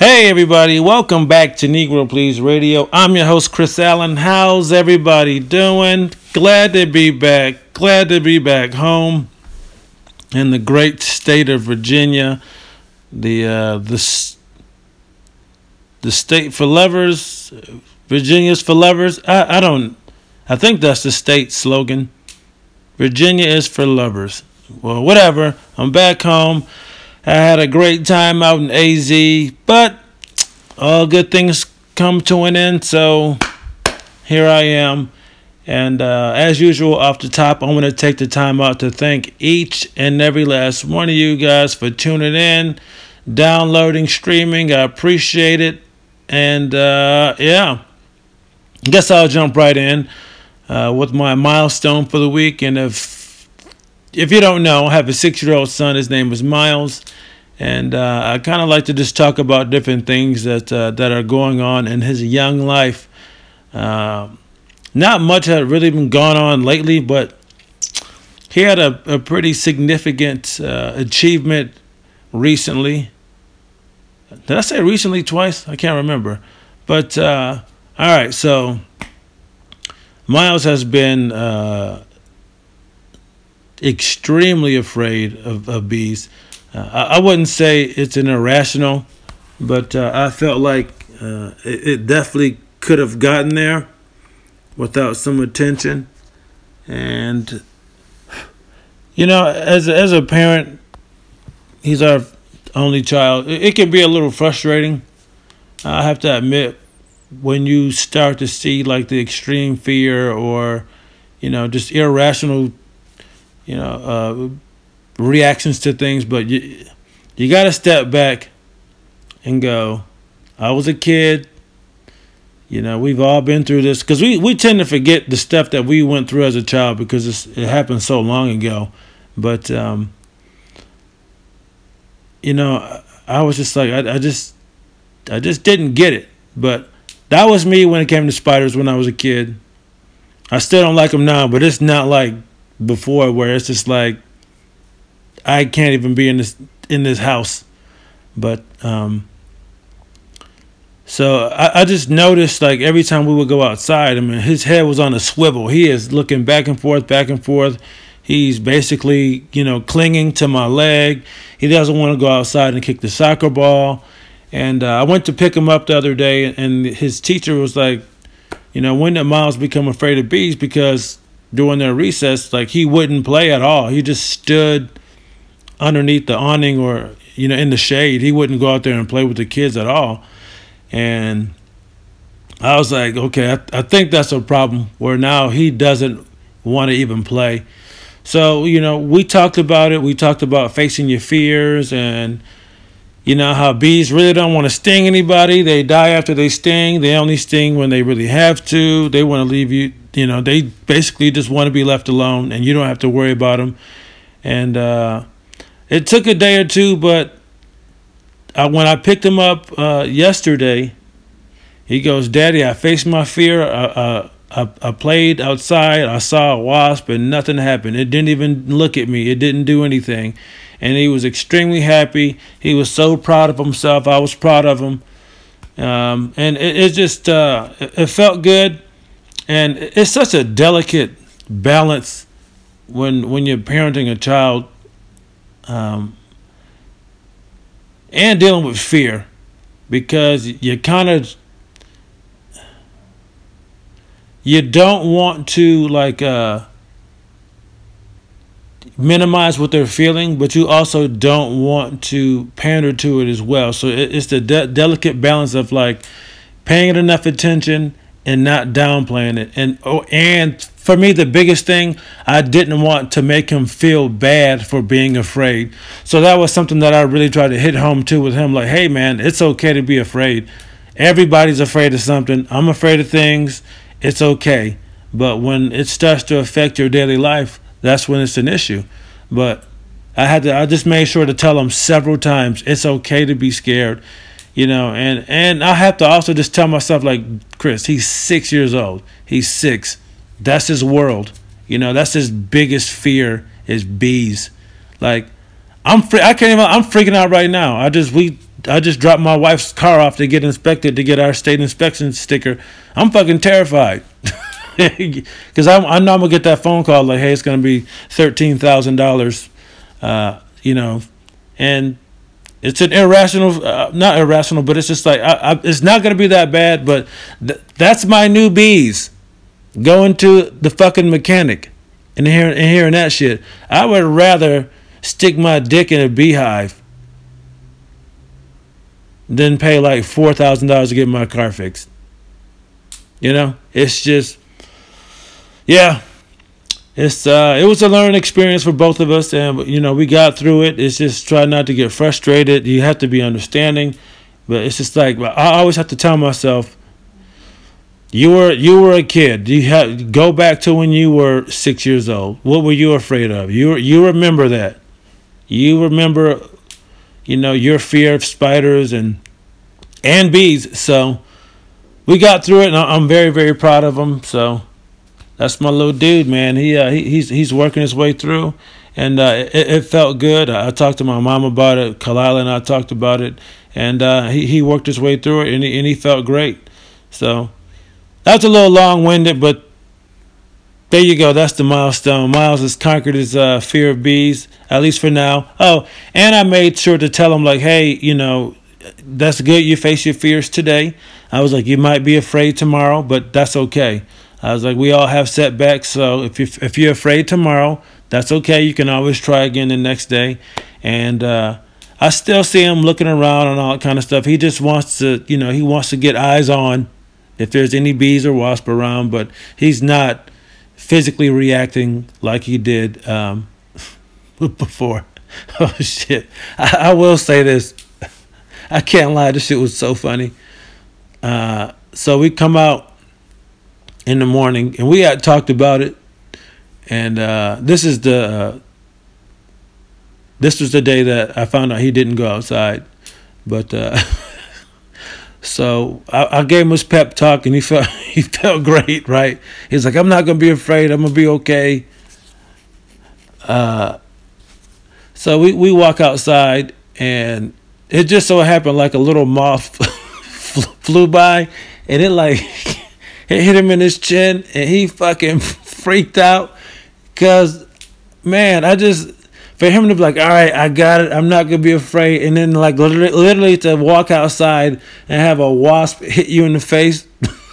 Hey everybody, welcome back to Negro Please Radio. I'm your host Chris Allen. How's everybody doing? Glad to be back. Glad to be back home in the great state of Virginia. The state for lovers, Virginia's for lovers. I think that's the state slogan. Virginia is for lovers. Well, whatever. I'm back home. I had a great time out in AZ, but all good things come to an end, so here I am. And as usual, off the top, I want to take the time out to thank each and every last one of you guys for tuning in, downloading, streaming. I appreciate it. And I guess I'll jump right in with my milestone for the week. And if you don't know, I have a 6-year-old son. His name is Miles. And I kind of like to just talk about different things that are going on in his young life. Not much had really been going on lately, but he had a pretty significant achievement recently. Did I say recently twice? I can't remember. But, all right, so Miles has been extremely afraid of bees. I wouldn't say it's an irrational, but I felt like it definitely could have gotten there without some attention. And, as a parent, he's our only child. It can be a little frustrating. I have to admit, when you start to see like the extreme fear or, just irrational, reactions to things, but you got to step back and go, I was a kid. We've all been through this, because we tend to forget the stuff that we went through as a child because it happened so long ago. But, I was just like, I just didn't get it. But that was me when it came to spiders when I was a kid. I still don't like them now, but it's not like before where it's just like, I can't even be in this house. But so I just noticed, like, every time we would go outside, his head was on a swivel. He is looking back and forth, back and forth. He's basically, clinging to my leg. He doesn't want to go outside and kick the soccer ball. And I went to pick him up the other day, and his teacher was like, when did Miles become afraid of bees? Because during their recess, like, he wouldn't play at all. He just stood underneath the awning or, in the shade. He wouldn't go out there and play with the kids at all. And I was like, okay, I think that's a problem where now he doesn't want to even play. So, we talked about it. We talked about facing your fears and, how bees really don't want to sting anybody. They die after they sting. They only sting when they really have to. They want to leave you, they basically just want to be left alone and you don't have to worry about them. And, it took a day or two, but when I picked him up yesterday, he goes, Daddy, I faced my fear. I played outside. I saw a wasp and nothing happened. It didn't even look at me. It didn't do anything. And he was extremely happy. He was so proud of himself. I was proud of him. And it just it felt good. And it's such a delicate balance when you're parenting a child. And dealing with fear, because you don't want to minimize what they're feeling, but you also don't want to pander to it as well. So it's the delicate balance of paying it enough attention and not downplaying it. And for me, the biggest thing, I didn't want to make him feel bad for being afraid. So that was something that I really tried to hit home to with him. Like, hey, man, it's okay to be afraid. Everybody's afraid of something. I'm afraid of things. It's okay. But when it starts to affect your daily life, that's when it's an issue. But I just made sure to tell him several times, it's okay to be scared. And I have to also just tell myself, like, Chris, he's 6 years old. He's 6. That's his world. That's his biggest fear is bees. Like, I'm freaking out right now. I just dropped my wife's car off to get inspected to get our state inspection sticker. I'm fucking terrified. Because I know I'm gonna get that phone call like, hey, it's gonna be $13,000, and it's an irrational, not irrational, but it's just like it's not gonna be that bad. But that's my new bees, going to the fucking mechanic and hearing that shit. I would rather stick my dick in a beehive than pay like $4,000 to get my car fixed. It's just. Yeah, it was a learning experience for both of us, and we got through it. It's just try not to get frustrated. You have to be understanding, but it's just like I always have to tell myself, you were a kid. Go back to when you were 6 years old. What were you afraid of? You remember that. You remember, your fear of spiders and bees. So we got through it, and I'm very, very proud of him. So. That's my little dude, man. He's working his way through, and it felt good. I talked to my mom about it. Kalila and I talked about it, and he worked his way through it, and he felt great. So that's a little long-winded, but there you go. That's the milestone. Miles has conquered his fear of bees, at least for now. Oh, and I made sure to tell him, like, hey, that's good. You face your fears today. I was like, you might be afraid tomorrow, but that's okay. I was like, we all have setbacks, so if you're afraid tomorrow, that's okay. You can always try again the next day. And I still see him looking around and all that kind of stuff. He just wants to, he wants to get eyes on if there's any bees or wasps around, but he's not physically reacting like he did before. Oh, shit. I will say this. I can't lie. This shit was so funny. So we come out in the morning, and we had talked about it, and this was the day that I found out he didn't go outside, but so I gave him his pep talk, and he felt great, right? He's like, I'm not gonna be afraid, I'm gonna be okay. So we walk outside, and it just so happened like a little moth flew by, and it hit him in his chin, and he fucking freaked out. Cause, man, for him to be like, all right, I got it, I'm not gonna be afraid, and then like literally to walk outside and have a wasp hit you in the face,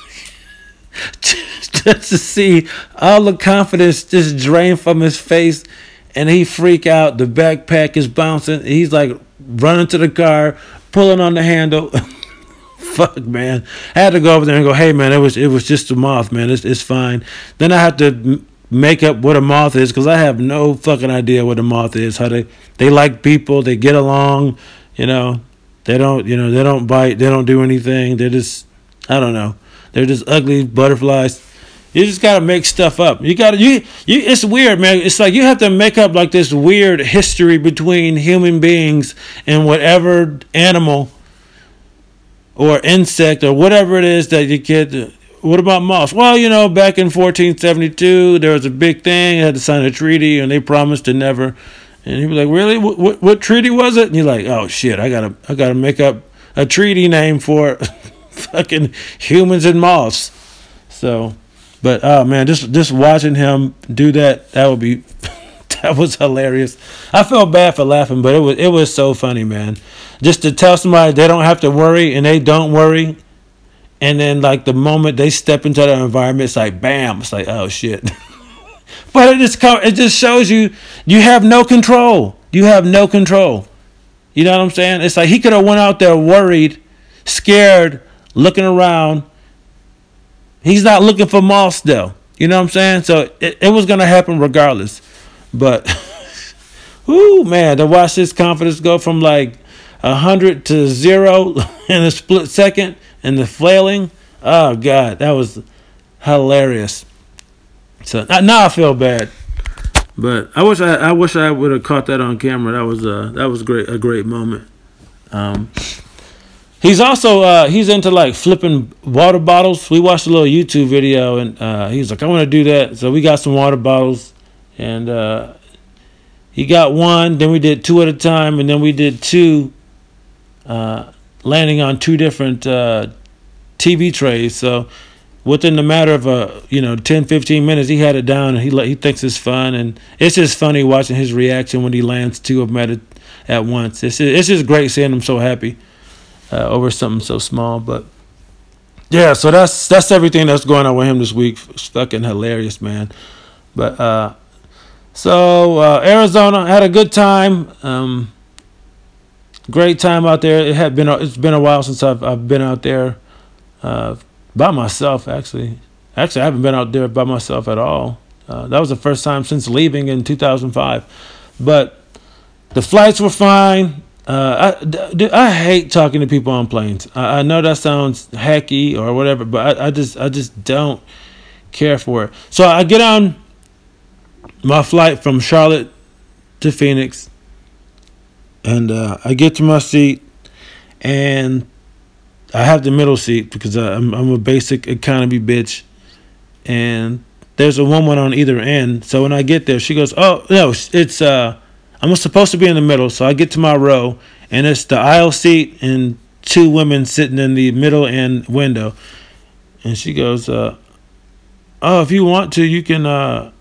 just to see all the confidence just drain from his face, and he freak out. The backpack is bouncing. He's like running to the car, pulling on the handle. Fuck, man. I had to go over there and go, hey, man, it was just a moth, man. It's fine. Then I have to make up what a moth is, because I have no fucking idea what a moth is. How they like people, they get along, they don't bite, they don't do anything. They're just, I don't know. They're just ugly butterflies. You just gotta make stuff up. It's weird, man. It's like you have to make up like this weird history between human beings and whatever animal or insect or whatever it is that you get. What about moths? Well, back in 1472, there was a big thing. They had to sign a treaty, and they promised to never. And he was like, "Really? What treaty was it?" And you're like, "Oh shit, I gotta make up a treaty name for fucking humans and moths." So, but oh man, just watching him do that would be that was hilarious. I felt bad for laughing, but it was so funny, man. Just to tell somebody they don't have to worry, and they don't worry. And then, like, the moment they step into that environment, it's like, bam. It's like, oh, shit. But it just shows you have no control. You have no control. You know what I'm saying? It's like he could have went out there worried, scared, looking around. He's not looking for moths, though. You know what I'm saying? So it was going to happen regardless. But, whoo, man, to watch his confidence go from, like, 100 to 0 in a split second. And the flailing, oh God, that was hilarious. So now I feel bad, but I wish I would have caught that on camera. That was great, a great moment. He's also he's into like flipping water bottles. We watched a little YouTube video, and he's like, I want to do that. So we got some water bottles, and he got one. Then we did two at a time, and then we did two. landing on two different TV trays. So within the matter of 10, 15 minutes, he had it down, and he thinks it's fun, and it's just funny watching his reaction when he lands two of them at once. It's just great seeing him so happy over something so small. But yeah, so that's everything that's going on with him this week. It's fucking hilarious, man. But so Arizona, had a good time. Great time out there. It's been a while since I've been out there by myself. Actually, I haven't been out there by myself at all. That was the first time since leaving in 2005. But the flights were fine. I hate talking to people on planes. I know that sounds hacky or whatever, but I just don't care for it. So I get on my flight from Charlotte to Phoenix, and I get to my seat, and I have the middle seat because I'm a basic economy bitch, and there's a woman on either end. So when I get there, she goes, "Oh no, it's I'm supposed to be in the middle." So I get to my row, and it's the aisle seat and two women sitting in the middle and window. And she goes, "Oh, if you want to, you can."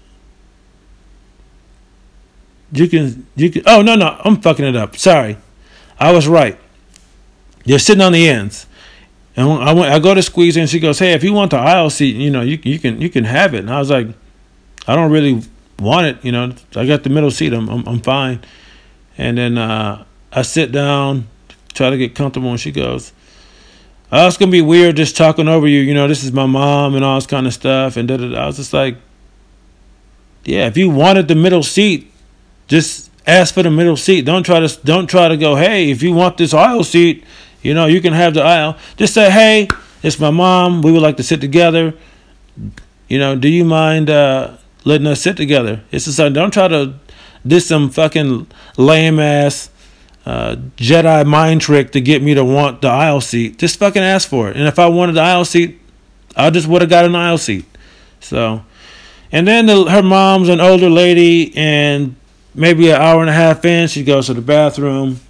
You can. Oh no, I'm fucking it up. Sorry, I was right. They're sitting on the ends, and I go to squeeze in, and she goes, "Hey, if you want the aisle seat, you can have it." And I was like, "I don't really want it, I got the middle seat. I'm fine." And then I sit down, try to get comfortable, and she goes, "Oh, it's gonna be weird just talking over you. This is my mom and all this kind of stuff." And I was just like, "Yeah, if you wanted the middle seat, just ask for the middle seat. Don't try to go, hey, if you want this aisle seat, you can have the aisle. Just say, hey, it's my mom. We would like to sit together. Do you mind letting us sit together?" It's just like, don't try to do some fucking lame ass Jedi mind trick to get me to want the aisle seat. Just fucking ask for it. And if I wanted the aisle seat, I just would have got an aisle seat. So, and then her mom's an older lady, and maybe an hour and a half in, she goes to the bathroom,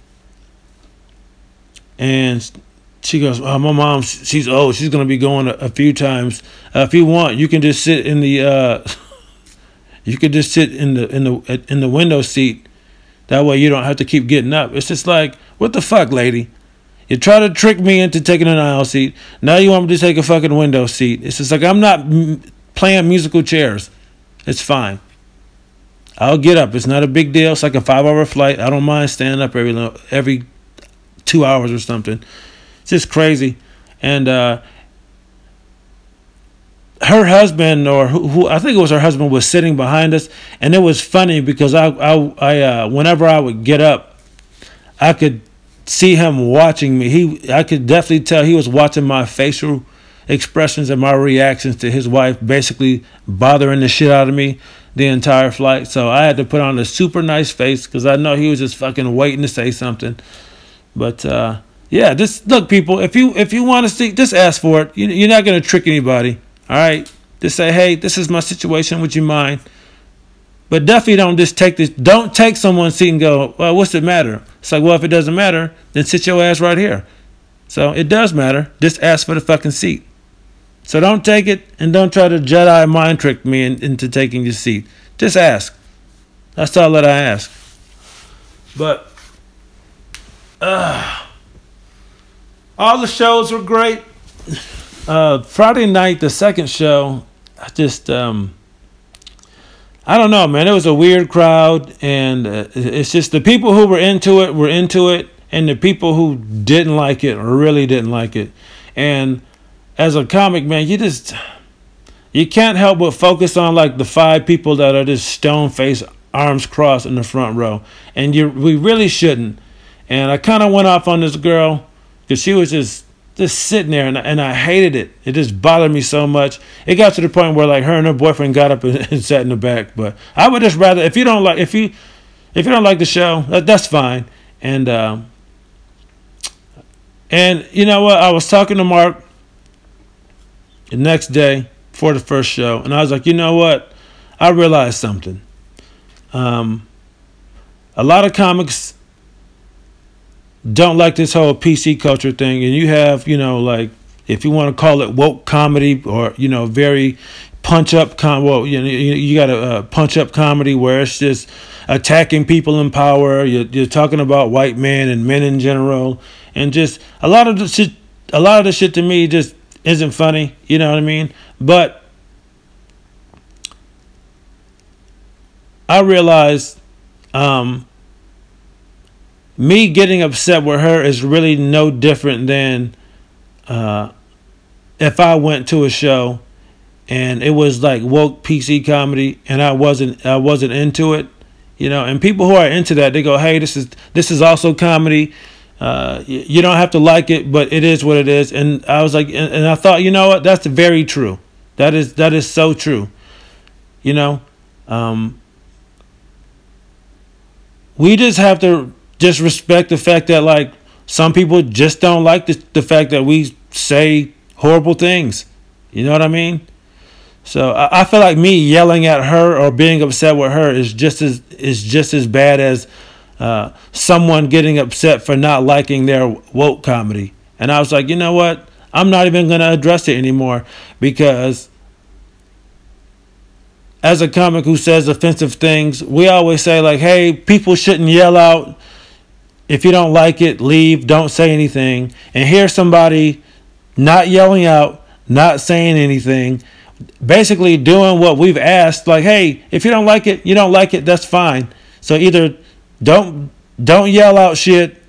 and she goes, "Oh, my mom, she's old. She's gonna be going a few times. If you want, you can just sit in the in the window seat. That way, you don't have to keep getting up." It's just like, what the fuck, lady? You try to trick me into taking an aisle seat. Now you want me to take a fucking window seat. It's just like, I'm not playing musical chairs. It's fine. I'll get up. It's not a big deal. It's like a 5-hour flight. I don't mind standing up every 2 hours or something. It's just crazy. And her husband, or who I think it was her husband, was sitting behind us, and it was funny because I whenever I would get up, I could see him watching me. I could definitely tell he was watching my facial expressions and my reactions to his wife basically bothering the shit out of me the entire flight. So I had to put on a super nice face because I know he was just fucking waiting to say something. But yeah, just look, people. If you want to see, just ask for it. You're not gonna trick anybody. All right, just say, hey, this is my situation. Would you mind? But definitely don't just take this. Don't take someone's seat and go, well, what's it matter? It's like, well, if it doesn't matter, then sit your ass right here. So it does matter. Just ask for the fucking seat. So don't take it, and don't try to Jedi mind trick me into taking your seat. Just ask. That's all that I ask. But all the shows were great. Friday night, the second show, I just I don't know, man. It was a weird crowd, and it's just the people who were into it, and the people who didn't like it or really didn't like it. And as a comic, man, you can't help but focus on like the 5 people that are just stone-faced, arms crossed in the front row, and we really shouldn't. And I kind of went off on this girl because she was just sitting there, and I hated it. It just bothered me so much. It got to the point where like her and her boyfriend got up and sat in the back. But I would just rather, if you don't like the show, that's fine. And you know what? I was talking to Mark the next day for the first show, and I was like, you know what? I realized something. A lot of comics don't like this whole PC culture thing, and you have, like, if you want to call it woke comedy, or very punch up well, you got a punch up comedy where it's just attacking people in power. You're talking about white men and men in general, and just a lot of the shit to me just isn't funny. You know what I mean? But I realized, me getting upset with her is really no different than if I went to a show and it was like woke PC comedy and I wasn't into it, and people who are into that, they go, hey, this is also comedy. You don't have to like it, but it is what it is. And I was like, and I thought, you know what? That's very true. That is so true. We just have to just respect the fact that, like, some people just don't like the fact that we say horrible things. You know what I mean? So I feel like me yelling at her or being upset with her is just as bad as someone getting upset for not liking their woke comedy. And I was like, you know what? I'm not even going to address it anymore, because as a comic who says offensive things, we always say, like, hey, people shouldn't yell out. If you don't like it, leave, don't say anything. And here's somebody not yelling out, not saying anything, basically doing what we've asked, like, hey, if you don't like it, you don't like it, that's fine. So either don't yell out shit,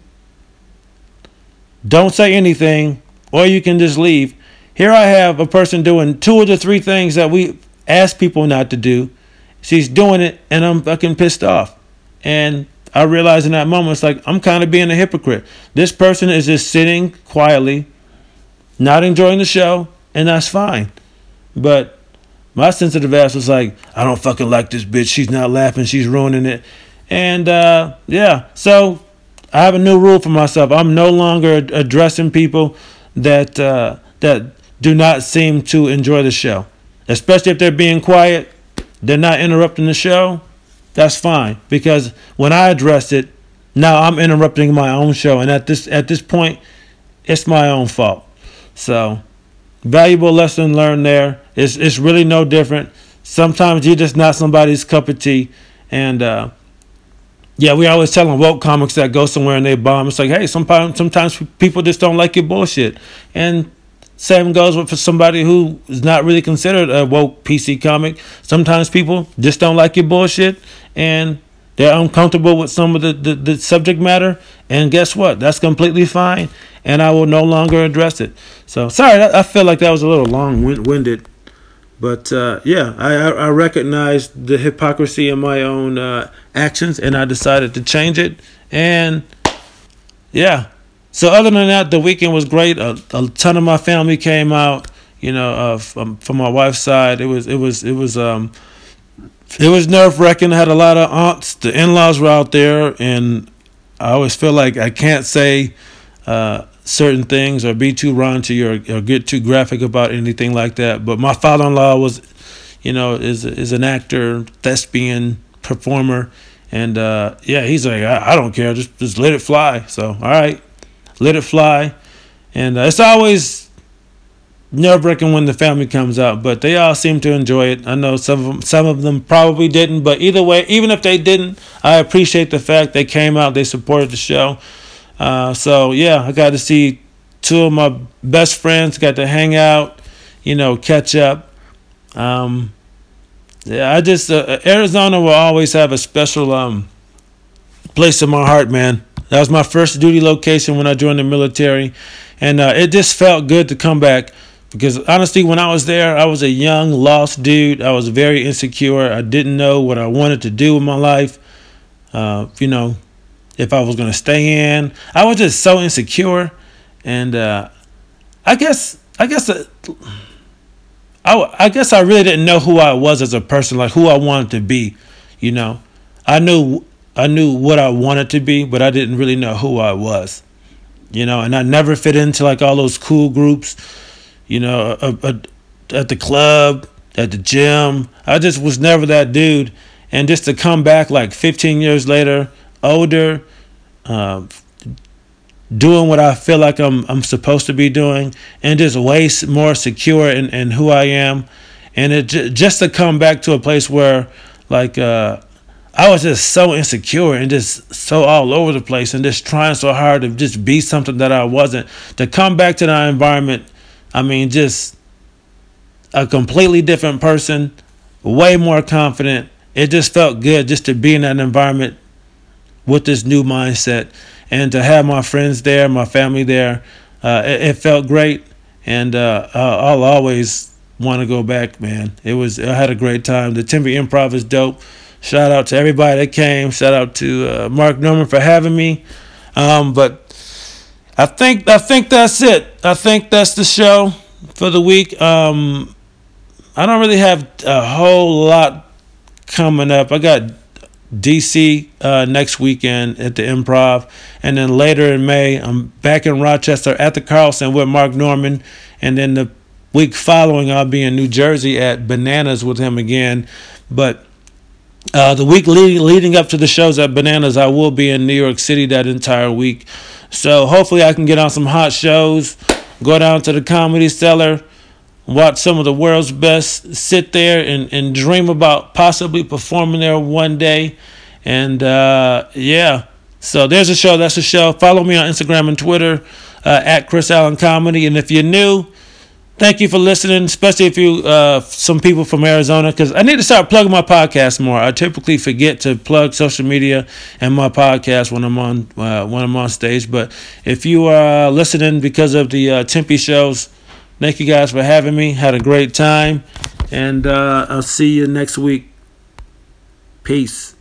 don't say anything, or you can just leave. Here I have a person doing 2 of the 3 things that we ask people not to do. She's doing it, and I'm fucking pissed off. And I realized in that moment, it's like, I'm kind of being a hypocrite. This person is just sitting quietly, not enjoying the show, and that's fine. But my sensitive ass was like, I don't fucking like this bitch. She's not laughing. She's ruining it. And yeah, so I have a new rule for myself. I'm no longer addressing people that do not seem to enjoy the show. Especially if they're being quiet, they're not interrupting the show, that's fine. Because when I address it, now I'm interrupting my own show. And at this point, it's my own fault. So, valuable lesson learned there. It's really no different. Sometimes you're just not somebody's cup of tea. And yeah, we always telling woke comics that go somewhere and they bomb. It's like, hey, sometimes people just don't like your bullshit. And same goes for somebody who is not really considered a woke PC comic. Sometimes people just don't like your bullshit and they're uncomfortable with some of the subject matter. And guess what? That's completely fine. And I will no longer address it. So, sorry, I feel like that was a little long-winded. But, yeah, I recognized the hypocrisy in my own actions, and I decided to change it. And, yeah. So other than that, the weekend was great. A ton of my family came out. From my wife's side, it was nerve-wracking. I had a lot of aunts. The in-laws were out there, and I always feel like I can't say certain things or be too raunchy or get too graphic about anything like that. But my father-in-law was, is an actor, thespian, performer, and yeah, he's like, I don't care, just let it fly. So all right. Let it fly. And it's always nerve-wracking when the family comes out, but they all seem to enjoy it. I know some of them probably didn't, but either way, even if they didn't, I appreciate the fact they came out, they supported the show. So yeah, I got to see 2 of my best friends, got to hang out, catch up. Yeah, I just Arizona will always have a special place in my heart, man. That was my first duty location when I joined the military. And it just felt good to come back. Because honestly, when I was there, I was a young, lost dude. I was very insecure. I didn't know what I wanted to do with my life. If I was going to stay in. I was just so insecure. And I guess I really didn't know who I was as a person, like who I wanted to be. I knew what I wanted to be, but I didn't really know who I was, and I never fit into like all those cool groups, at the club, at the gym. I just was never that dude. And just to come back like 15 years later, older, doing what I feel like I'm supposed to be doing, and just way more secure in who I am. And it just to come back to a place where like I was just so insecure and just so all over the place and just trying so hard to just be something that I wasn't. To come back to that environment, I mean, just a completely different person, way more confident. It just felt good just to be in that environment with this new mindset, and to have my friends there, my family there. It felt great, and I'll always want to go back, man. I had a great time. The Tempe Improv is dope. Shout out to everybody that came. Shout out to Mark Norman for having me. But I think that's it. I think that's the show for the week. I don't really have a whole lot coming up. I got DC next weekend at the Improv, and then later in May I'm back in Rochester at the Carlson with Mark Norman, and then the week following I'll be in New Jersey at Bananas with him again. But the week leading up to the shows at Bananas, I will be in New York City that entire week. So hopefully I can get on some hot shows, go down to the Comedy Cellar, watch some of the world's best, sit there and dream about possibly performing there one day. And yeah, so there's a show. That's a show. Follow me on Instagram and Twitter at Chris Allen Comedy. And if you're new, thank you for listening, especially if you some people from Arizona, because I need to start plugging my podcast more. I typically forget to plug social media and my podcast when I'm on stage. But if you are listening because of the Tempe shows, thank you guys for having me. Had a great time, and I'll see you next week. Peace.